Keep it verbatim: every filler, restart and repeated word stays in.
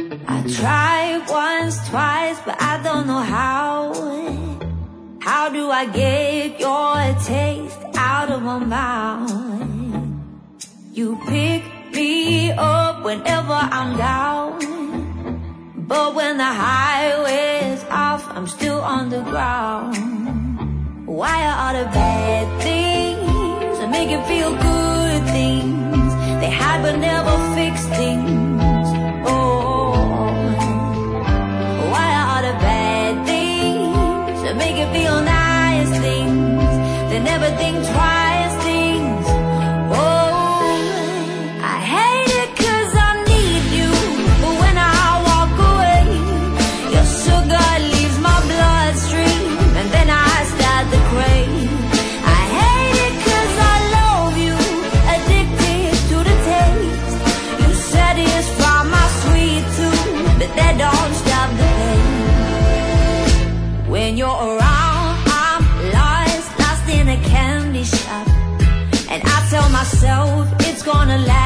I tried once, twice, but I don't know how. How do I get your taste out of my mouth? You pick me up whenever I'm down, but when the highway's off, I'm still on the ground. Why are all the bad things that make you feel good things? They hide but never fix things. Oh, why are all the bad things that make you feel nice things? They never think twice things. Oh, I hate it 'cause I need you, but when I walk away, your sugar leaves my bloodstream, and then I start to crave. I hate it 'cause I love you, addicted to the taste. You satisfy my sweet tooth, but that don't stop the pain. When you're around, I'm lost, lost in a candy shop, and I tell myself it's gonna last.